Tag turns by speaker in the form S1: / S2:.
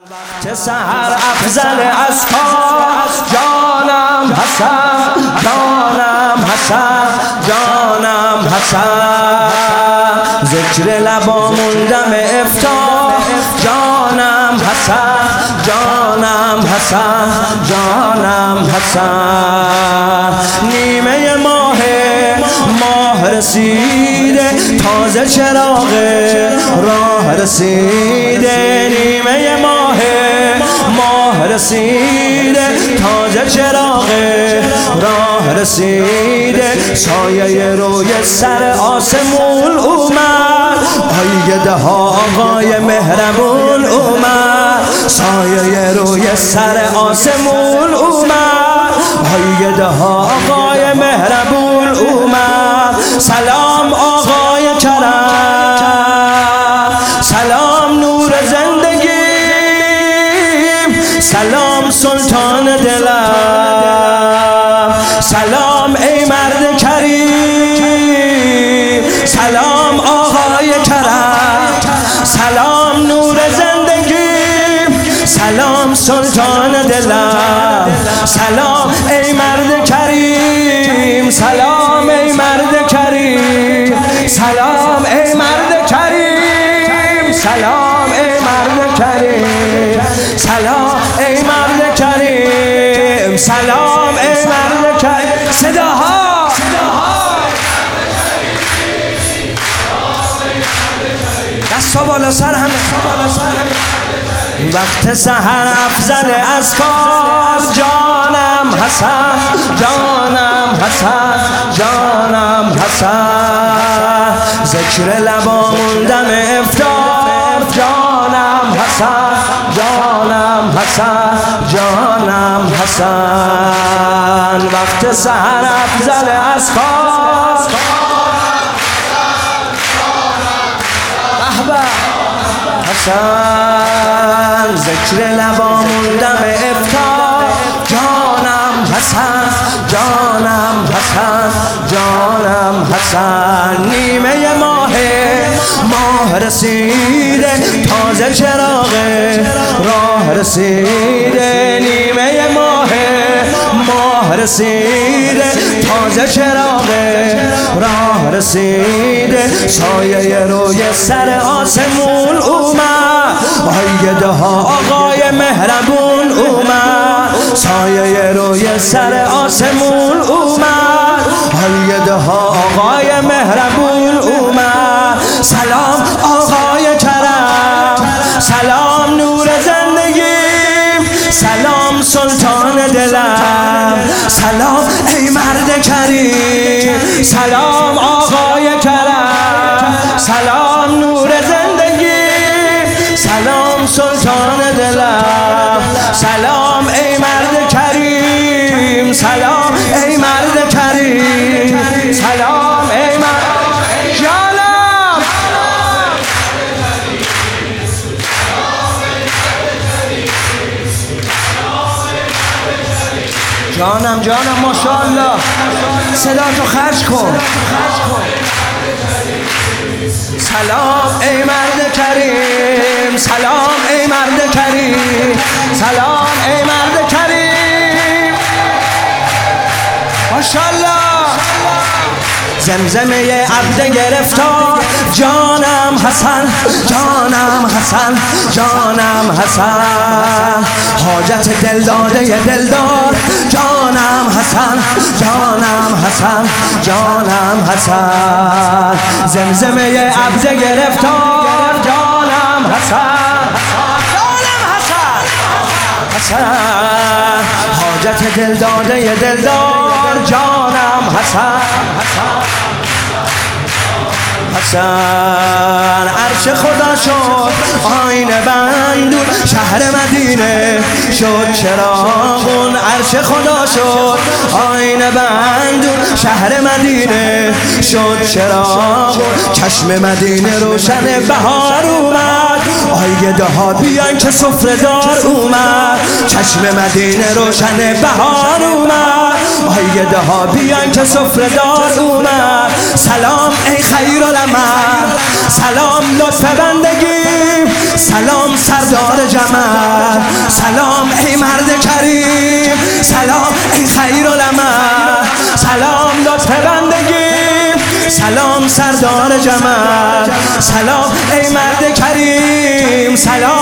S1: چه سحر افضل از کاس جانم حسن، جانم حسن، جانم حسن، ذکر لبامون دم افتار جانم حسن، جانم حسن، جانم حسن. نیمه ماه رسیده، تازه چراغ راه رسیده. نیمه ماه رسیده، تازه چراغ راه رسیده. سایه روی سر آسمون اومد، آیده ها آقای مهربون اومد. سایه روی سر آسمون اومد، آیده ها آقای مهربون اومد. سلام آقای کرم، سلام نور زندگیم، سلام سلطان دلم، سلام ای مرد کریم، سلام آقای کرم، سلام نور زندگیم، سلام سلطان دلم، سلام ای مرد کریم، سلام ای مرد کریم، سلام ای مرد کریم، سلام ای مرد کریم، سلام ای مرد کریم، سلام ای مرد کریم. صداها دستا بالا سر همه. وقت سحر افضل از کار جانم حسن، جانم حسن، جانم حسن، ذکر لبامون دم افطار جانم حسن، جانم حسن، جانم حسن. وقت سحر افضل از کار حسن، ذکر لبامون دم افطار جانم حسن، جانم حسن، جانم حسن. نیمه ماه رسیده، تازه چراغ راه رسیده. نیمه ماه رسیده، تازه چراغ راه رسیده. سایه روی سر آسمون اومد، آیده ها آقای مهربون اومد. سایه روی سر آسمون اومد، آیده ها آقای مهربون اومد. سلام آقای کرم، سلام نور زندگیم، سلام سلطان دلم، سلام ای مرد کریم، سلام آقای کرم، سلام نور زندگیم، سلام سلطان دلم، سلام ای مرد کریم، سلام ای مرد کریم، سلام ای مرد جانم. جانم جانم ماشاءالله، صدا تو خرج کن. سلام ای مرد کریم، سلام ای مرد کریم، سلام ای مرد کریم ماشاءالله. زمزمه عبد گرفتار جانم حسن، جانم حسن، جانم حسن، حاجت دل داده دلدار جانم حسن، جانم حسن، جانم حسن. زمزمه عبد گرفتار جانم حسن، جانم حسن، حسن، حاجت دل داده دلدار جانم حسن، حسن. عرش خدا شد آینه بندون، شهر مدینه شد چراغون. عرش خدا شد آینه بندون، شهر مدینه شد چراغون. چشم مدینه روشن بهار اومد، آیده ها بیان که سفره دار اومد. چشم مدینه روشن بهار اومد، آیده ها بیان که سفره دار اومد. سلام ای خیر العمل، سلام لطف بندگی، سلام سردار جمال، سلام ای خیر العمل، سلام لطف بندگی، سلام سردار جمال، سلام ای مرد کریم، سلام